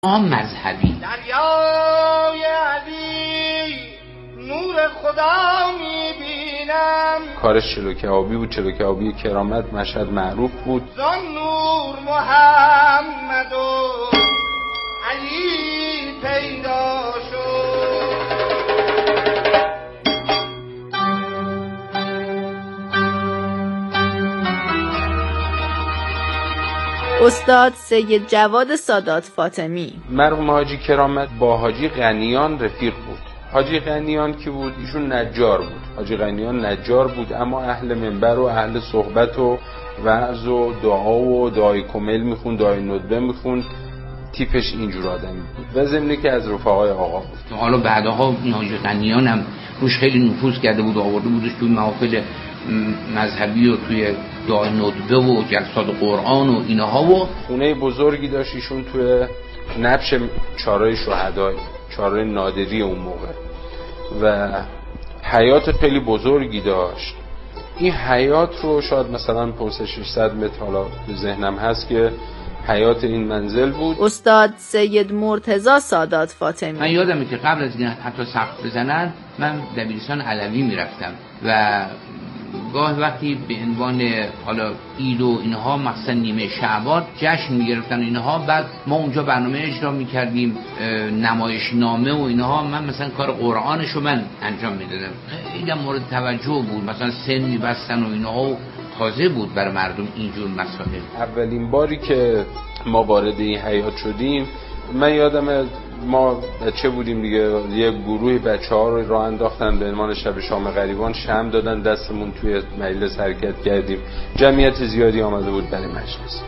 مذهبی. دریای علی نور خدا میبینم. کارش چلو کبابی بود. چلو کبابی کرامت مشهد معروف بود. زان نور محمد و علی پیدا شد. استاد سید جواد سادات فاطمی. مرحوم حاجی کرامت با حاجی غنیان رفیق بود. حاجی غنیان کی بود؟ ایشون نجار بود. حاجی غنیان نجار بود، اما اهل منبر و اهل صحبت و وعظ و دعا و دعای کمیل میخوند، دعای ندبه میخوند. تیپش اینجور آدمی بود و ضمن که از رفقای آقا بود. حالا بعدها حاجی غنیان هم روش خیلی نفوذ کرده بود، آورده بودش توی محافل مذهبی و توی دعای ندبه و جلسات قرآن و اینها. و خونه بزرگی داشت ایشون توی نبش چهارراه شهدای، چهارراه نادری اون موقع، و حیات خیلی بزرگی داشت. این حیات رو شاید مثلا 500-600 متر حالا به ذهنم هست که حیات این منزل بود. استاد سید مرتضی سادات فاطمی. من یادمه که قبل از این حتی سقف بزنن من دبیرستان علوی میرفتم و گاه وقتی به عنوان حالا عید و اینها مثلا نیمه شعبان جشن میگرفتن اینها، بعد ما اونجا برنامه اجرا میکردیم، نمایش نامه و اینها. من مثلا کار قرآنشو من انجام میدادم، خیلی مورد توجه بود، مثلا سن میبستن و اینها و تازه بود برای مردم اینجور مسائل. اولین باری که ما وارد این حیات شدیم من یادمه ما بچه بودیم دیگه، یه گروهی بچه‌ها رو راه انداختن به عنوان شب شام غریبان، شمع دادن دستمون، توی مجلس حرکت کردیم. جمعیت زیادی آمده بود برای مجلس.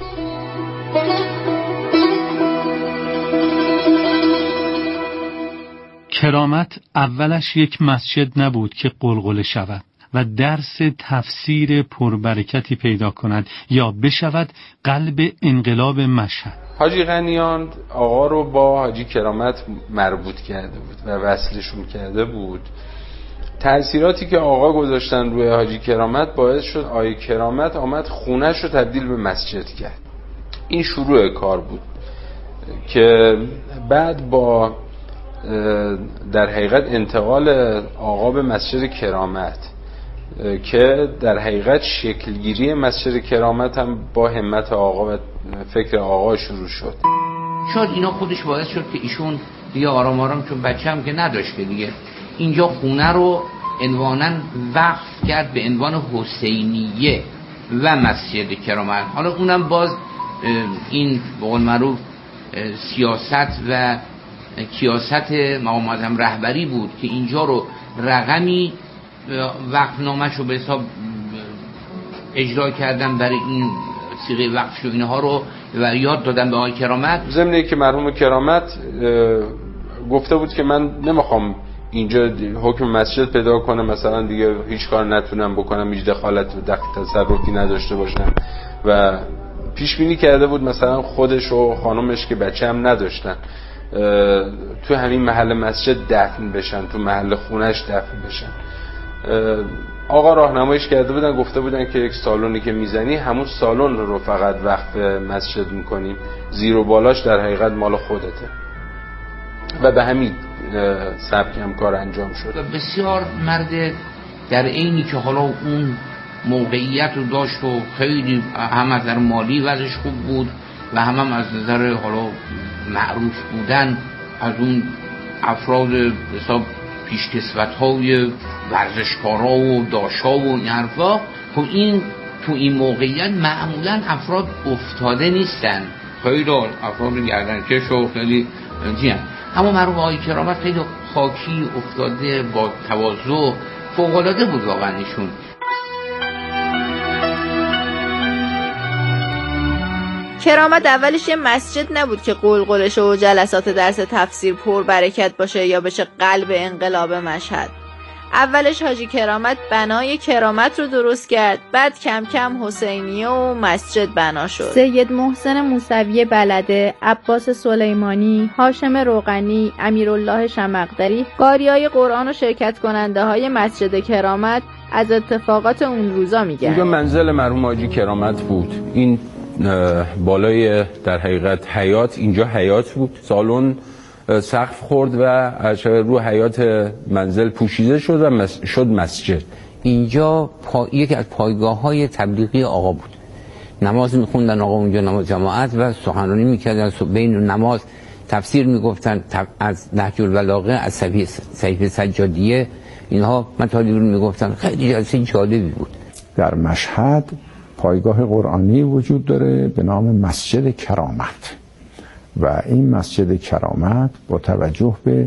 کرامت اولش یک مسجد نبود که غلغله شود و درس تفسیر پربرکتی پیدا کند یا بشود قلب انقلاب مشهد. حاجی غنیان آقا رو با حاجی کرامت مربوط کرده بود و وصلشون کرده بود. تأثیراتی که آقا گذاشتن روی حاجی کرامت باعث شد آقای کرامت آمد خونش رو تبدیل به مسجد کرد. این شروع کار بود که بعد با در حقیقت انتقال آقا به مسجد کرامت که در حقیقت شکلگیری مسجد کرامت هم با همت آقا و فکر آقا شروع شد. شاید اینا خودش باعث شد که ایشون دیگه آرام آرام، چون بچه هم که نداشته دیگه، اینجا خونه رو عنوانا وقف کرد به عنوان حسینیه و مسجد کرامت. حالا اونم باز این به قول معروف سیاست و کیاست مقام معظم رهبری بود که اینجا رو رقمی وقفنامه‌ش رو به حساب اجرا کردن برای این صیغه وقف و اینها رو و یاد دادن به آقای کرامت. ضمن که مرحوم کرامت گفته بود که من نمیخوام اینجا حکم مسجد پیدا کنم، مثلا دیگه هیچ کار نتونم بکنم، هیچ دخالت و تصرفی نداشته باشم، و پیش بینی کرده بود مثلا خودش و خانمش که بچه هم نداشتن تو همین محل مسجد دفن بشن، تو محل خونش دفن بشن. آقا راهنماییش کرده بودن، گفته بودن که یک سالونی که میزنی همون سالن رو فقط وقف مسجد میکنیم، زیر و بالاش در حقیقت مال خودته، و به همین سبک هم کار انجام شد. بسیار مرد در عینی که حالا اون موقعیت رو داشت و خیلی هم از نظر مالی وضعش خوب بود و هم از نظر حالا معروف بودن از اون افراد حساب پیشکسوت‌های ورزشکارا و داشا و این حرفا. این تو این موقعیت معمولا افراد افتاده نیستن، خیلی افراد گردنکش و خیلی جیان. اما مرحوم آقای کرامت خیلی خاکی افتاده، با تواضع، فوق‌العاده بود واقعا ایشون. کرامت اولش یه مسجد نبود که قلقلش و جلسات درس تفسیر پر برکت باشه یا بشه قلب انقلاب مشهد. اولش حاجی کرامت بنای کرامت رو درست کرد، بعد کم کم حسینیه و مسجد بنا شد. سید محسن موسوی بلده، عباس سلیمانی، هاشم روغنی، امیرالله شمقدری، قاریای قرآن و شرکت کننده های مسجد کرامت از اتفاقات اون روزا میگن. اینجا منزل مرحوم حاجی کرامت بود. این بالای در حقیقت حیاط، اینجا حیاط بود، سالن سقف خورد و رو حیاط منزل پوشیده شد و شد مسجد. اینجا یکی از پایگاه‌های تبلیغی آقا بود. نماز می‌خوندن آقا اونجا، نماز جماعت، و سخنرانی می‌کردن، بین نماز تفسیر می‌گفتن از نهج البلاغه، از صحیفه سجادیه، اینها مطالب رو می‌گفتن. خیلی جلسه جالبی بود. در مشهد پایگاه قرآنی وجود داره به نام مسجد کرامت و این مسجد کرامت با توجه به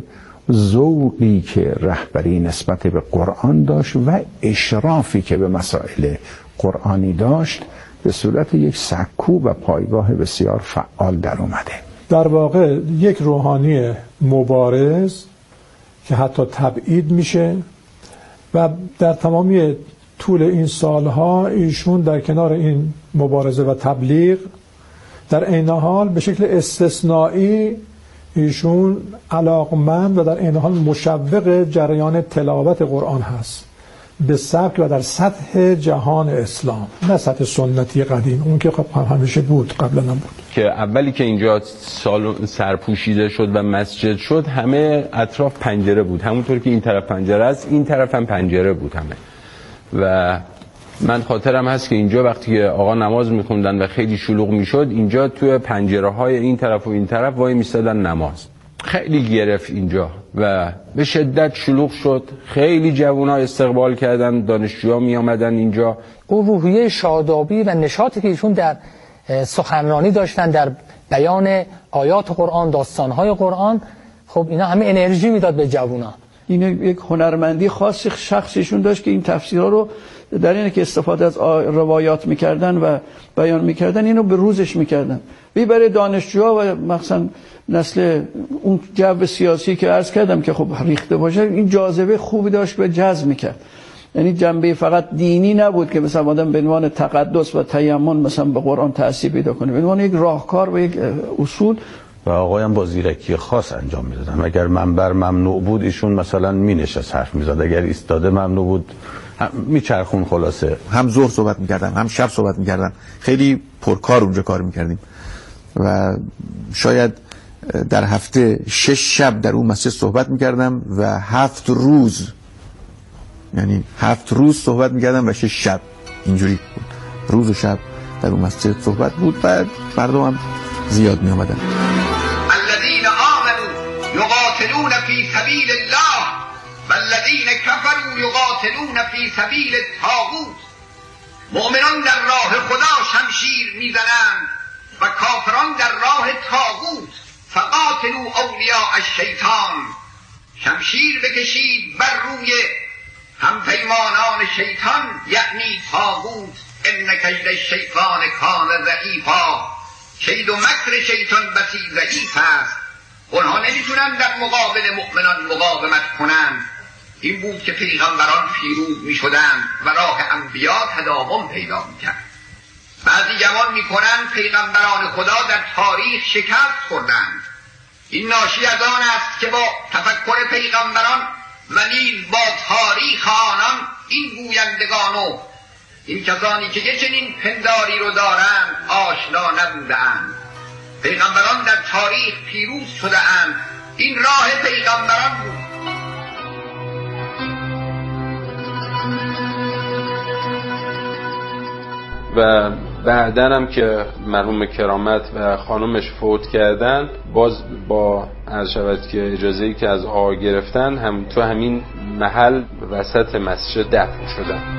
ذوقی که رهبری نسبت به قرآن داشت و اشرافی که به مسائل قرآنی داشت به صورت یک سکو و پایگاه بسیار فعال در اومده. در واقع یک روحانی مبارز که حتی تبعید میشه و در تمامی طول این سالها ایشون در کنار این مبارزه و تبلیغ در عین حال به شکل استثنایی ایشون علاقمند و در عین حال مشوق جریان تلاوت قرآن هست به سبک و در سطح جهان اسلام، نه سطح سنتی قدیم، اون که خب همیشه بود، قبلا هم بود. که اولی که اینجا سرپوشیده شد و مسجد شد همه اطراف پنجره بود، همونطور که این طرف پنجره است این طرف هم پنجره بود همه. و من خاطرم هست که اینجا وقتی که آقا نماز میخوندن و خیلی شلوغ میشد، اینجا توی پنجره های این طرف و این طرف وای میستادن نماز. خیلی گرفت اینجا و به شدت شلوغ شد، خیلی جوونا استقبال کردن، دانشجوها می آمدن اینجا. اون روحیه شادابی و نشاطی که ایشون در سخنرانی داشتن، در بیان آیات قرآن، داستانهای قرآن، خب اینا همه انرژی میداد به جوونا. این یک هنرمندی خاص شخصیشون داشت که این تفسیرها رو در اینه که استفاده از روایات میکردن و بیان میکردن اینو به روزش میکردن. برای دانشجوها و مثلا نسل اون جو سیاسی که عرض کردم که خب ریخته باشه، این جاذبه خوبی داشت و جذب میکرد. یعنی جنبه فقط دینی نبود که مثلا آدم به عنوان تقدس و تیمم مثلا به قرآن تأثیر پیدا کنه، به عنوان یک راهکار و یک اصول. و آقایان با زیرکی خاص انجام میدادن. اگر منبر ممنوع بود ایشون مثلا مینشست حرف میزد، اگر ایستاده ممنوع بود میچرخون. خلاصه هم ظهر صحبت میکردن هم شب صحبت میکردن، خیلی پرکار اونجا کار میکردیم و شاید در هفته 6 شب در اون مسجد صحبت میکردم و 7 روز، یعنی 7 روز صحبت میکردم و 6 شب اینجوری بود، روز و شب در اون مسجد صحبت بود و مردم هم زیاد می آمدن. الذين آمنوا يقاتلون في سبيل الله والذين كفروا يقاتلون في سبيل الطاغوت. مؤمنان در راه خدا شمشیر میزنند و کافران در راه طاغوت. فقاتلوا اولیاء الشیطان. شمشیر بکشید بر روی همپیمانان شیطان، یعنی طاغوت. ان کید الشیطان کان ضعیفا. کید و مکر شیطان بسی ضعیف است، اونها نمیتونن در مقابل مؤمنان مقاومت کنند. این بود که پیغمبران پیروز میشدند و راه انبیا تداوم پیدا میکرد. بعضی گمان میکنند پیغمبران خدا در تاریخ شکست خوردند. این ناشی از آن است که با تفکر پیغمبران و نیز با تاریخ آنان این گویندگان و این کسانی که یه چنین پنداری رو دارند آشنا نبودند. پیغمبران در تاریخ پیروز شده‌اند، این راه پیغمبران بود. و بعدن هم که مرحوم کرامت و خانمش فوت کردن، باز با عرض شود که اجازه‌ای که از آقا گرفتن هم تو همین محل وسط مسجد دفن شدن.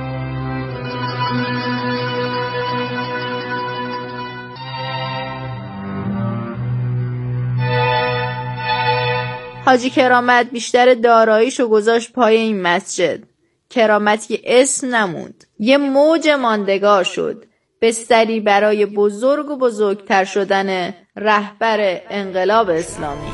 حاجی کرامت بیشتر داراییشو گذاشت پای این مسجد. کرامت یه اسم نموند، یه موج ماندگار شد، بستری برای بزرگ و بزرگتر شدن رهبر انقلاب اسلامی.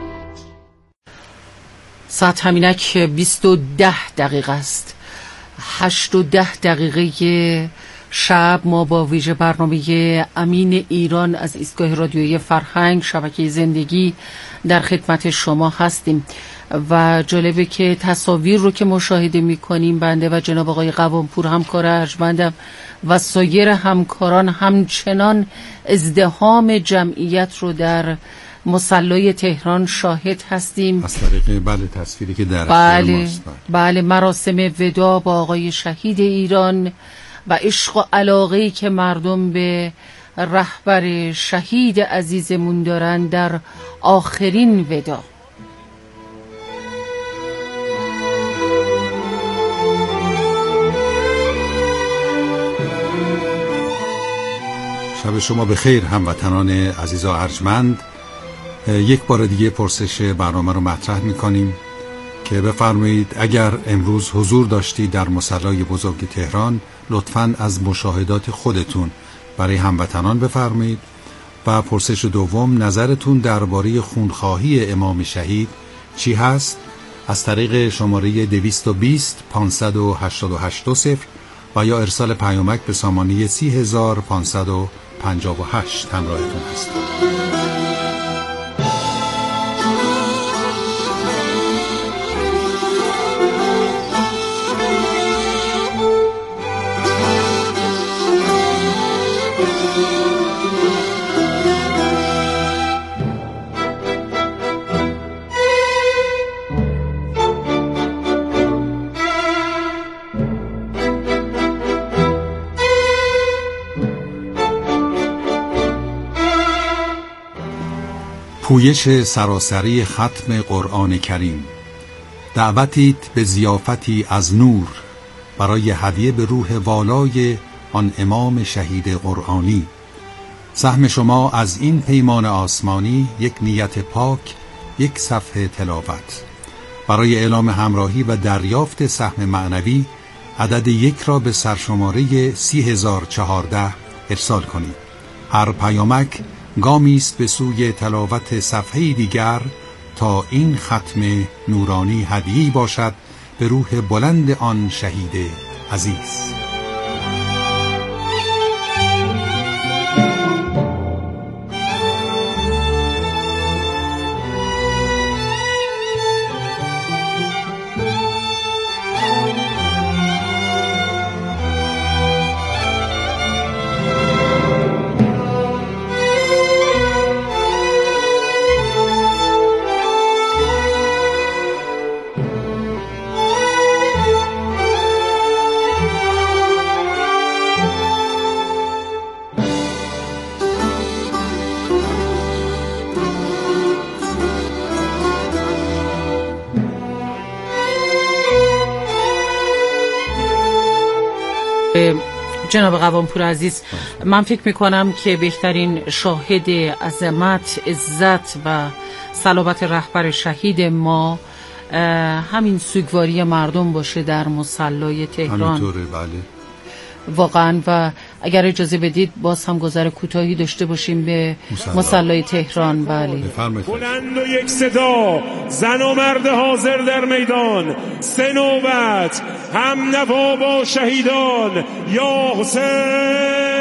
ساعت همینک 20:10 است. 8:10 شب ما با ویژه برنامه امین ایران از ایستگاه رادیویی فرهنگ شبکه زندگی در خدمت شما هستیم و جالبه که تصاویر رو که مشاهده می‌کنیم بنده و جناب آقای قوامپور همکار ارجمندم و سایر همکاران همچنان ازدحام جمعیت رو در مصلی تهران شاهد هستیم از طریق تصویری که در بله مراسم وداع با آقای شهید ایران و عشق و علاقه‌ای که مردم به رهبر شهید عزیزمون دارن در آخرین وداع. شب شما بخیر هموطنان عزیز و ارجمند. یک بار دیگه پرسش برنامه رو مطرح می‌کنیم که بفرمایید اگر امروز حضور داشتید در مصلی بزرگ تهران لطفاً از مشاهدات خودتون برای هموطنان بفرمایید. و پرسش دوم، نظرتون درباره خونخواهی امام شهید چی هست؟ از طریق شماره 220 588 و یا ارسال پیامک به سامانه 30558 همراهتون هستم. پویش سراسری ختم قرآن کریم، دعوتیت به ضیافتی از نور برای هدیه به روح والای آن امام شهید قرآنی. سهم شما از این پیمان آسمانی یک نیت پاک، یک صفحه تلاوت. برای اعلام همراهی و دریافت سهم معنوی عدد 1 را به سرشماره 30014 ارسال کنید. هر پیامک گامی است به سوی تلاوت صفحه دیگر تا این ختم نورانی هدیه‌ای باشد به روح بلند آن شهید عزیز. جناب قوامپور عزیز، من فکر میکنم که بهترین شاهد عظمت، عزت و صلابت رهبر شهید ما همین سوگواری مردم باشه در مصلی تهران. همینطوره، بله واقعا. و اگر اجازه بدید باز هم گذر کوتاهی داشته باشیم به مصلی تهران. بله بلند و یک صدا، زن و مرد حاضر در میدان، 3 نوبت هم نوا با شهیدان. یا حسین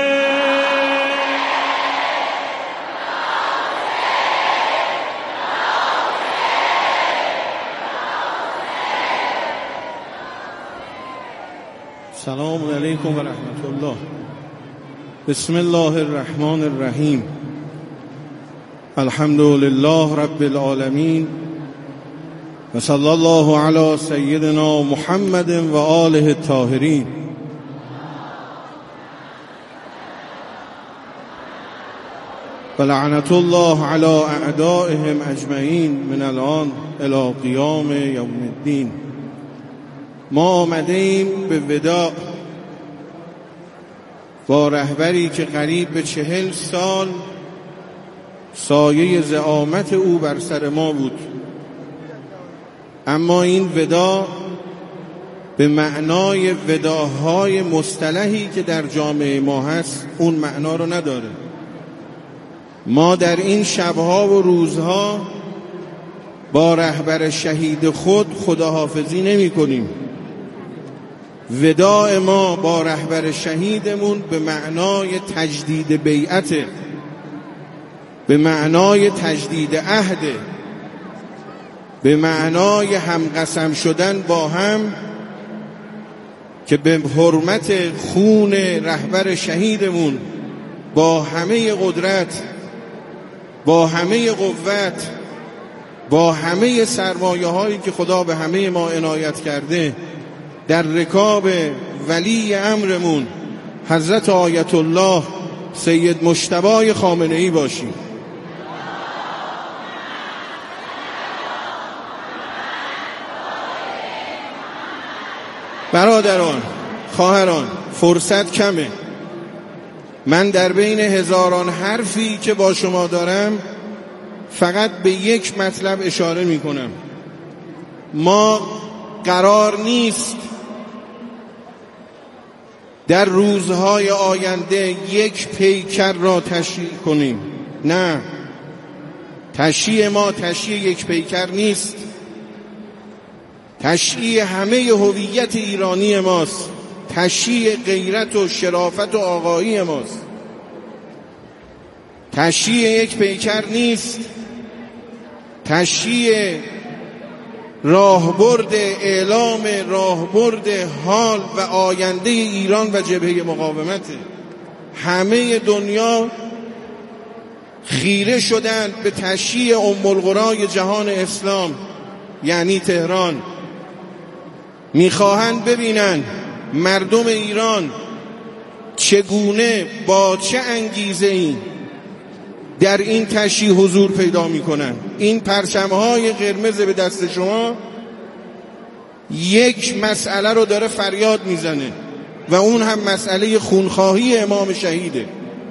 سلام علیکم و رحمت الله. بسم الله الرحمن الرحیم. الحمد لله رب العالمین و صلی الله علی سیدنا محمد و آله الطاهرین. و لعنت الله علی اعدائهم اجمعین من الان الی قیام یوم الدین. ما آمده ایم به وداع با رهبری که قریب به 40 سال سایه زعامت او بر سر ما بود، اما این وداع به معنای وداعهای مصطلحی که در جامعه ما هست اون معنا رو نداره. ما در این شبها و روزها با رهبر شهید خود خداحافظی نمی کنیم، وداع ما با رهبر شهیدمون به معنای تجدید بیعته، به معنای تجدید عهده، به معنای همقسم شدن با هم که به حرمت خون رهبر شهیدمون با همه قدرت، با همه قوت، با همه سرمایه هایی که خدا به همه ما عنایت کرده در رکاب ولی امرمون حضرت آیت الله سید مجتبی خامنه‌ای باشیم. برادران، خواهران، فرصت کمه. من در بین هزاران حرفی که با شما دارم فقط به یک مطلب اشاره می کنم. ما قرار نیست در روزهای آینده یک پیکر را تشییع کنیم. نه، تشییع ما تشییع یک پیکر نیست، تشییع همه هویت ایرانی ماست، تشییع غیرت و شرافت و آقایی ماست. تشییع یک پیکر نیست، تشییع راهبرد اعلام راهبرد حال و آینده ایران و جبهه مقاومته. همه دنیا خیره شدند به تشییع ام القرای جهان اسلام یعنی تهران. میخواهند ببینند مردم ایران چگونه با چه انگیزه‌ای در این تشییع حضور پیدا میکنن. این پرچم‌های قرمز به دست شما یک مسئله رو داره فریاد میزنه و اون هم مسئله خونخواهی امام شهیده.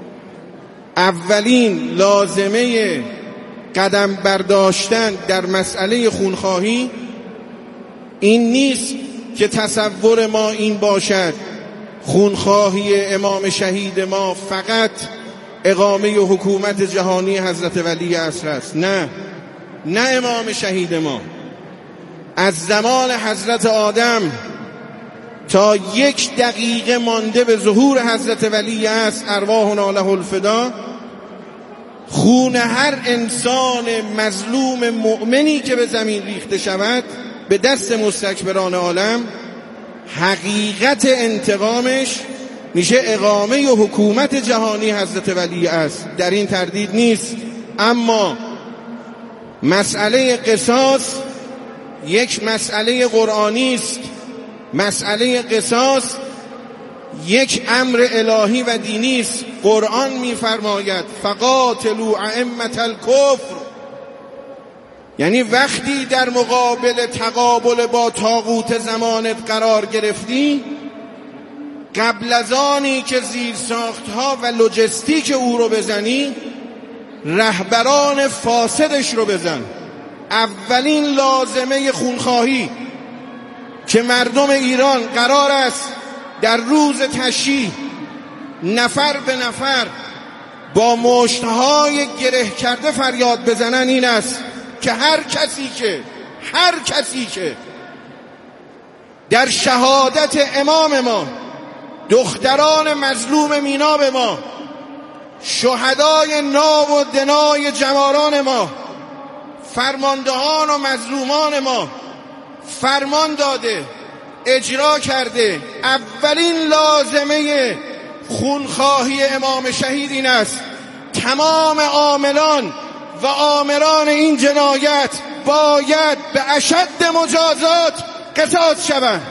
اولین لازمه قدم برداشتن در مسئله خونخواهی این نیست که تصور ما این باشد خونخواهی امام شهید ما فقط اقامه حکومت جهانی حضرت ولی عصر است. نه، نه، امام شهید ما از زمان حضرت آدم تا یک دقیقه مانده به ظهور حضرت ولی عصر ارواحنا له الفدا، خون هر انسان مظلوم مؤمنی که به زمین ریخته شود به دست مستکبران عالم حقیقت انتقامش میشه اقامه حکومت جهانی حضرت ولی است. در این تردید نیست. اما مسئله قصاص یک مسئله قرآنی است. مسئله قصاص یک امر الهی و دینی است. قرآن میفرماید فقاتلوا ائمة الکفر، یعنی وقتی در مقابل تقابل با طاغوت زمانت قرار گرفتی، قبل از آنی که زیرساختها و لوجستیک او رو بزنی، رهبران فاسدش رو بزن. اولین لازمه خونخواهی که مردم ایران قرار است در روز تشییع نفر به نفر با مشتهای گره کرده فریاد بزنن این است که هر کسی که در شهادت امام ما، دختران مظلوم میناب ما، شهدای ناب و دنای جواران ما، فرماندهان و مظلومان ما فرمان داده، اجرا کرده، اولین لازمه خونخواهی امام شهید این است تمام عاملان و آمران این جنایت باید به اشد مجازات قصاص شوند.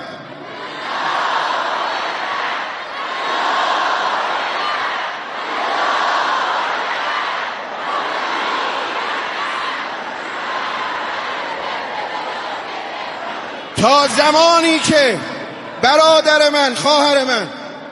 تا زمانی که برادر من، خواهر من،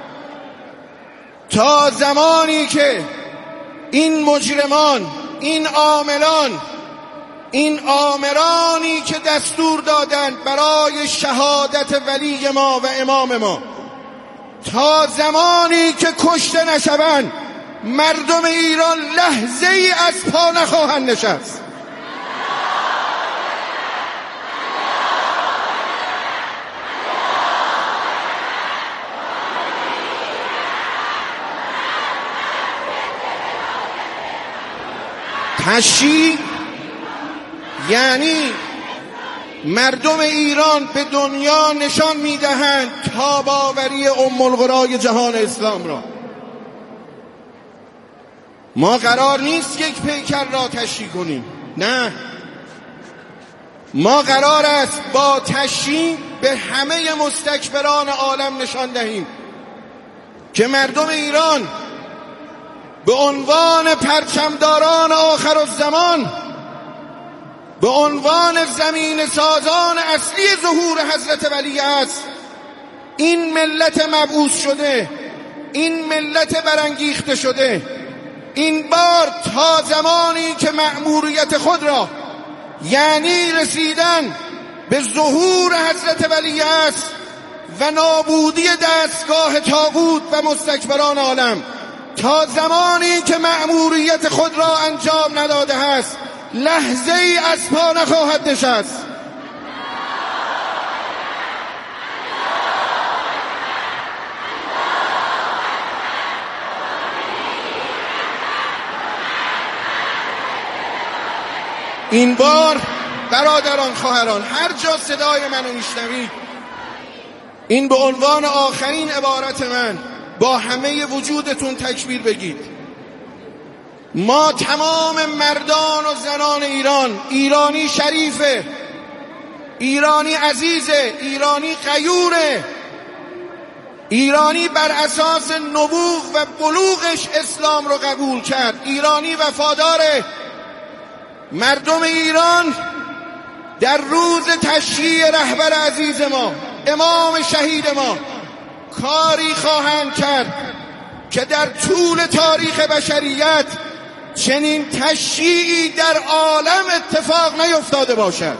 تا زمانی که این مجرمان، این عاملان، این آمرانی که دستور دادند برای شهادت ولی ما و امام ما، تا زمانی که کشته نشوند، مردم ایران لحظه ای از پا نخواهند نشست. تشییع یعنی مردم ایران به دنیا نشان میدهند تاباوری ام القرای جهان اسلام را. ما قرار نیست یک پیکر را تشییع کنیم، نه، ما قرار است با تشییع به همه مستکبران عالم نشان دهیم که مردم ایران به عنوان پرچمداران آخرالزمان، به عنوان زمین سازان اصلی ظهور حضرت ولی است، این ملت مبعوث شده، این ملت برانگیخته شده، این بار تا زمانی که مأموریت خود را یعنی رسیدن به ظهور حضرت ولی است و نابودی دستگاه طاغوت و مستکبران عالم، تا زمانی که مأموریت خود را انجام نداده است لحظه ای از پا نخواهد نشست. این بار برادران، خواهران، هر جا صدای منو میشنوید، این به عنوان آخرین عبارت من، با همه وجودتون تکبیر بگید. ما تمام مردان و زنان ایران، ایرانی شریفه، ایرانی عزیزه، ایرانی غیوره، ایرانی بر اساس نبوغ و بلوغش اسلام رو قبول کرد، ایرانی وفاداره. مردم ایران در روز تشییع رهبر عزیز ما، امام شهید ما، کاری خواهند کرد که در طول تاریخ بشریت چنین تشییعی در عالم اتفاق نیفتاده باشد.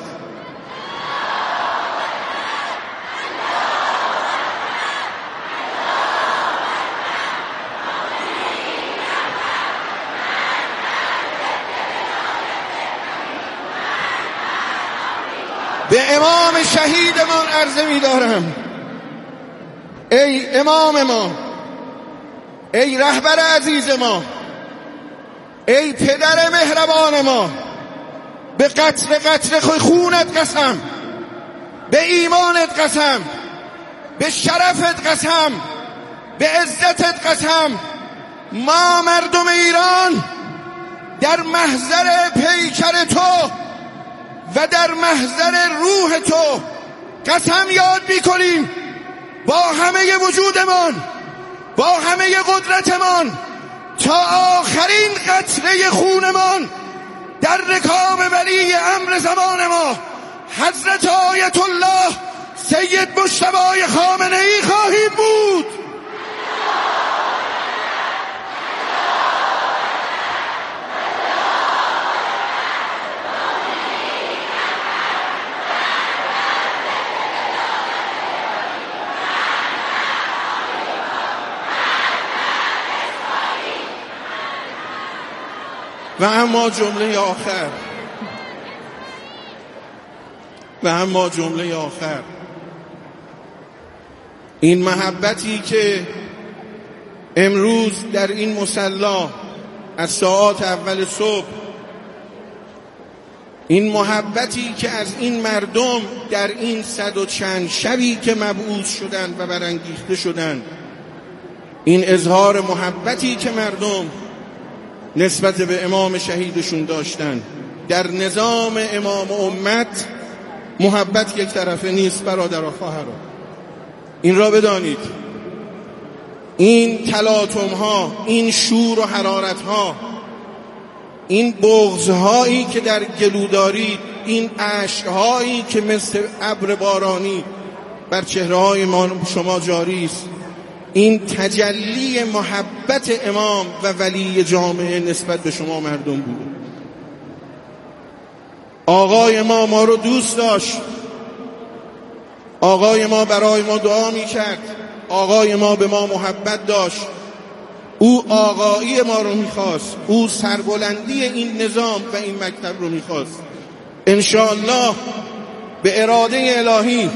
به امام شهیدمان عرضه می‌دارم، ای امام ما، ای رهبر عزیز ما، ای پدر مهربان ما، به قطره قطره خونت قسم، به ایمانت قسم، به شرفت قسم، به عزتت قسم، ما مردم ایران در محضر پیکر تو و در محضر روح تو قسم یاد می‌کنیم با همه وجودمان، با همه قدرتمان، تا آخرین قطره خونمان در رکاب ولی امر زمان ما حضرت آیت الله سید مجتبی خامنه‌ای خواهیم بود. و اما جمله آخر، این محبتی که امروز در این مصلی از ساعات اول صبح، این محبتی که از این مردم در این 100 و چند شبی که مبعوث شدند و برانگیخته شدند، این اظهار محبتی که مردم نسبت به امام شهیدشون داشتن، در نظام امام امت محبت یک طرفه نیست برادران، خواهران. این را بدانید، این تلاطم ها، این شور و حرارت ها، این بغض هایی که در گلو دارید، این اشک هایی که مثل ابر بارانی بر چهره های شما جاری است، این تجلی محبت امام و ولی جامعه نسبت به شما مردم بود. آقای ما رو دوست داشت، آقای ما برای ما دعا میکرد، آقای ما به ما محبت داشت، او آقایی ما رو میخواست، او سربلندی این نظام و این مکتب رو میخواست. انشاءالله به اراده الهی،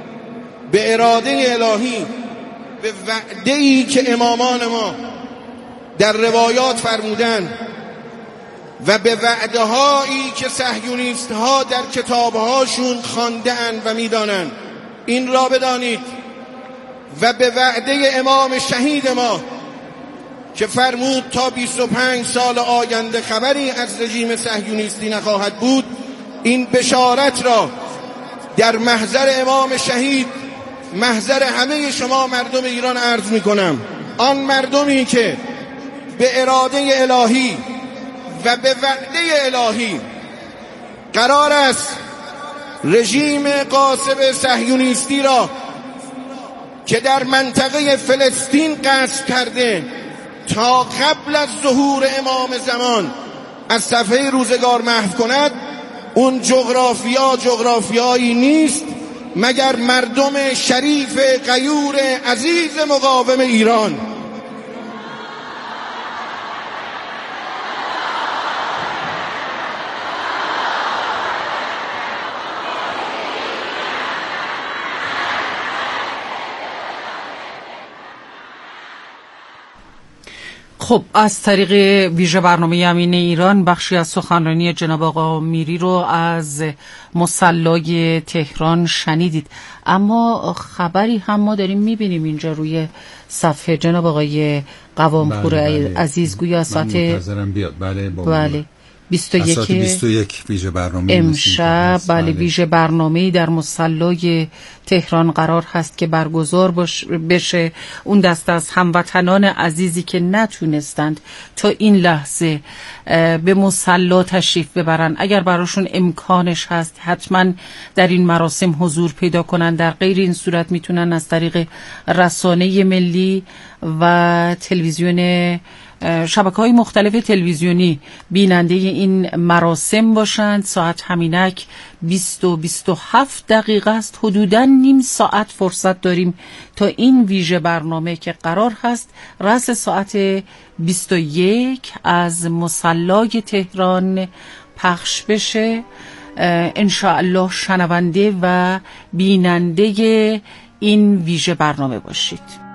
به وعده‌ای که امامان ما در روایات فرمودن، و به وعده هایی که صهیونیست ها در کتاب هاشون خوانده اند و میدانند. این را بدانید و به وعده امام شهید ما که فرمود تا 25 سال آینده خبری از رژیم صهیونیستی نخواهد بود، این بشارت را در محضر امام شهید، محضر همه شما مردم ایران عرض می کنم. آن مردمی که به اراده الهی و به وعده الهی قرار است رژیم غاصب صهیونیستی را که در منطقه فلسطین قصد کرده تا قبل از ظهور امام زمان از صفحه روزگار محو کند، اون جغرافیایی نیست مگر مردم شریف غیور عزیز مقاوم ایران. خب از طریق ویژه برنامه امین ایران بخشی از سخنرانی جناب آقا میری رو از مصلای تهران شنیدید، اما خبری هم ما داریم میبینیم اینجا روی صفحه جناب آقای قوامپور عزیز، گویا ساعت بله 21 ویژه برنامه امشب بله ویژه برنامه‌ای در مصلای تهران قرار هست که برگزار بشه. اون دست از هموطنان عزیزی که نتونستند تا این لحظه به مصلا تشریف ببرن، اگر براشون امکانش هست حتما در این مراسم حضور پیدا کنن. در غیر این صورت میتونن از طریق رسانه ملی و تلویزیون شبکه‌های مختلف تلویزیونی بیننده این مراسم باشند. ساعت همینک 20:27 است. حدوداً نیم ساعت فرصت داریم تا این ویژه برنامه که قرار هست رأس ساعت 21 از مصلای تهران پخش بشه. انشاءالله شنونده و بیننده این ویژه برنامه باشید.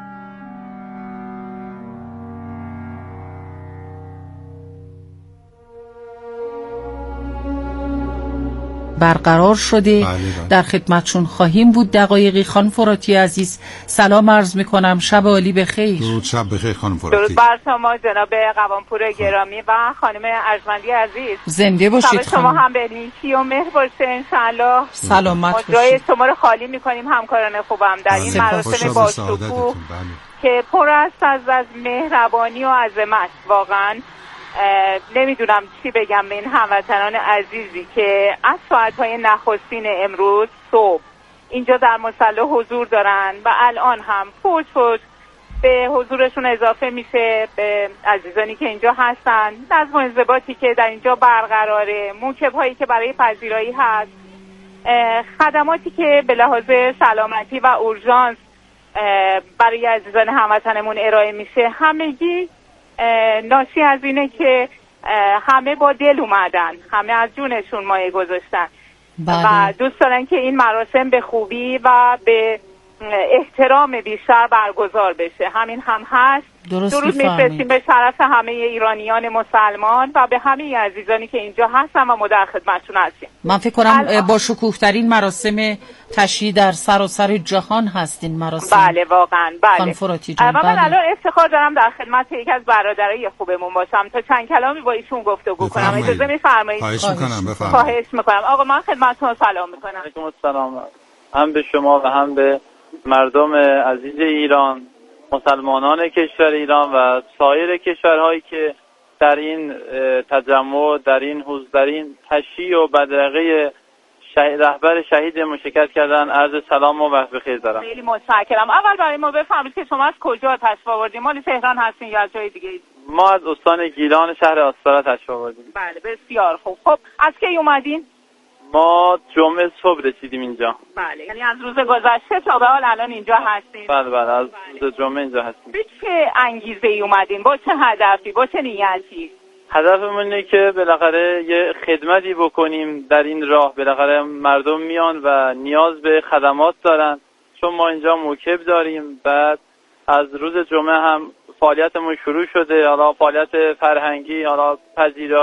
برقرار شده. در خدمتشون خواهیم بود دقایقی. خان فراتی عزیز سلام عرض میکنم، شب عالی بخیر. درود، شب بخیر خانم فراتی. درود بر شما جناب قوامپور گرامی و خانم ارجمندی عزیز. زنده باشید شما هم به نیکی و مهر باشه انشاءالله. سلامت باشید. جای شما رو خالی میکنیم همکاران خوبم در این مراسم باشکوه که پر است از مهربانی و عظمت. واقعا نمیدونم چی بگم به این هموطنان عزیزی که از ساعتهای نخستین امروز صبح اینجا در مصلی حضور دارن و الان هم فوج به حضورشون اضافه میشه، به عزیزانی که اینجا هستن، نظم و انضباطی که در اینجا برقراره، موکب هایی که برای پذیرایی هست، خدماتی که به لحاظ سلامتی و اورژانس برای عزیزان هموطنمون ارائه میشه، همگی ناشی از اینه که همه با دل اومدن، همه از جونشون مایه گذاشتن و دوست دارن که این مراسم به خوبی و به احترام بیشتر برگزار بشه. همین هم هست. درود میفرستیم به شرف همه ایرانیان مسلمان و به همه عزیزانی که اینجا هستن و ما در خدمتشون هستیم. من فکر کنم با شکوه‌ترین مراسم تشییع در سراسر جهان هستین مراسم. بله واقعا بله. و من الان افتخار دارم در خدمت یکی از برادرای خوبمون باشم تا چند کلامی با ایشون گفتگو کنم. اجازه می‌فرمایید؟ خواهش می‌کنم بفرمایید. خواهش می‌کنم. آقا من خدمتتون سلام می‌کنم. علیکم السلام. هم به شما و هم به مردم عزیز ایران، مسلمانان کشور ایران و سایر کشورهایی که در این تجمع، در این تشییع و بدرقه رهبر شهید مشارکت کردن، عرض سلام و وقت بخیر دارم. خیلی متشکرم. اول برای ما بفرمایید که شما از کجا تشریف آوردین؟ مال تهران هستین یا از جای دیگه؟ ما از استان گیلان شهر آستارا تشریف آوردیم. بله بسیار خوب. خب از کی اومدین؟ ما جمعه صبح رسیدیم اینجا. بله یعنی از روز گذشته تا به حال الان اینجا هستین؟ بله از روز جمعه اینجا هستیم. به چه انگیزه‌ای اومدین؟ با چه هدفی؟ با چه نیتی؟ هدفمون اینه که بالاخره یه خدمتی بکنیم در این راه. بالاخره مردم میان و نیاز به خدمات دارن، چون ما اینجا موکب داریم. بعد از روز جمعه هم فعالیتمون شروع شده، حالا فعالیت فرهنگی، حالا پذیرایی